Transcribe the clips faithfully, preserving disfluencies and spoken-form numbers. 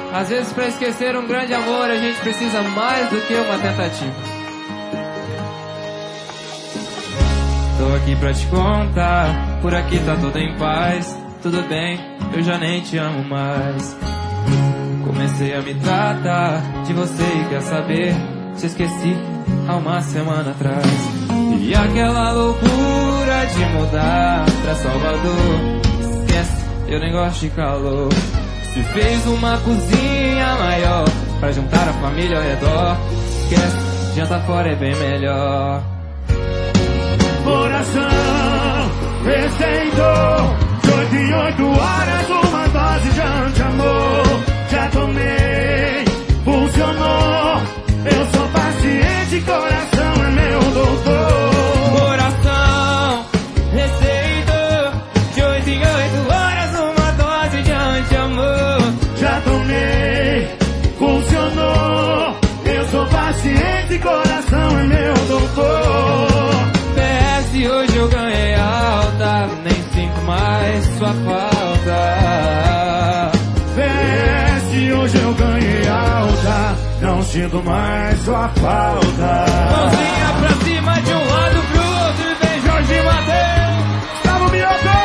Às vezes pra esquecer um grande amor a gente precisa mais do que uma tentativa. Tô aqui pra te contar, por aqui tá tudo em paz. Tudo bem, eu já nem te amo mais. Comecei a me tratar de você e quer saber, te esqueci há uma semana atrás. E aquela loucura de mudar pra Salvador, esquece, eu nem gosto de calor. Se fez uma cozinha maior pra juntar a família ao redor, esquece, janta fora é bem melhor. Coração, receitou de oito em oito horas uma dose de anti-amor. Já tomei, funcionou. Eu sou paciente, coração é meu doutor. Coração, receitou de oito em oito horas uma dose de anti-amor. Já tomei, funcionou. Eu sou paciente, coração é meu doutor. P S, hoje eu ganhei alta, nem sinto mais sua falta. P S, hoje eu ganhei alta, não sinto mais sua falta. Mãozinha pra cima de um lado pro outro e vem Jorge Mateus. Gustavo Mioto!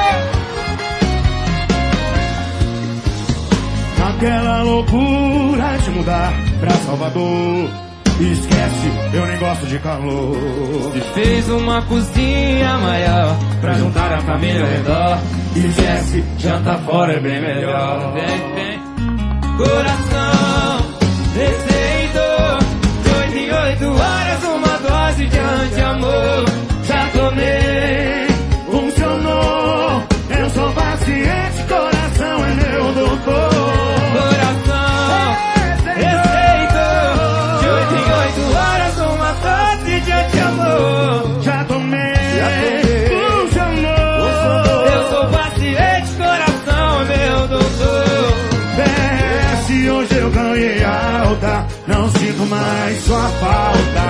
Naquela loucura de mudar pra Salvador, esquece, eu nem gosto de calor. Se fez uma cozinha maior pra juntar a família ao redor, Esquece, janta fora é bem melhor. Vem, vem. Coração, receitou de oito em oito horas uma dose de anti-amor. Já tomei, funcionou. Eu sou paciente, coração é meu doutor. Coração, receitou de oito em oito horas uma dose de anti-amor. Já tomei, funcionou. Eu sou paciente, coração é meu doutor. P S, hoje eu ganhei alta, não sinto mais sua falta.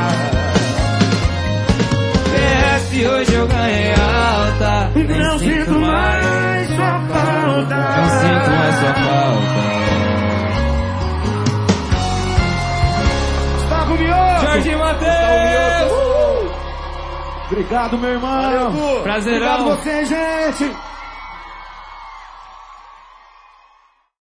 P S, hoje eu ganhei alta, nem Não sinto mais sua falta. Não sinto mais sua falta. Gustavo Mioto! Jorge Mateus! Obrigado, meu irmão! Prazerão. Obrigado você, gente!